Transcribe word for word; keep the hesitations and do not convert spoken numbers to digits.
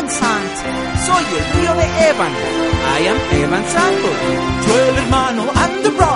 Evan Sant. Soy el tío de Evan. I am Evan Santos. Yo el hermano and the brother.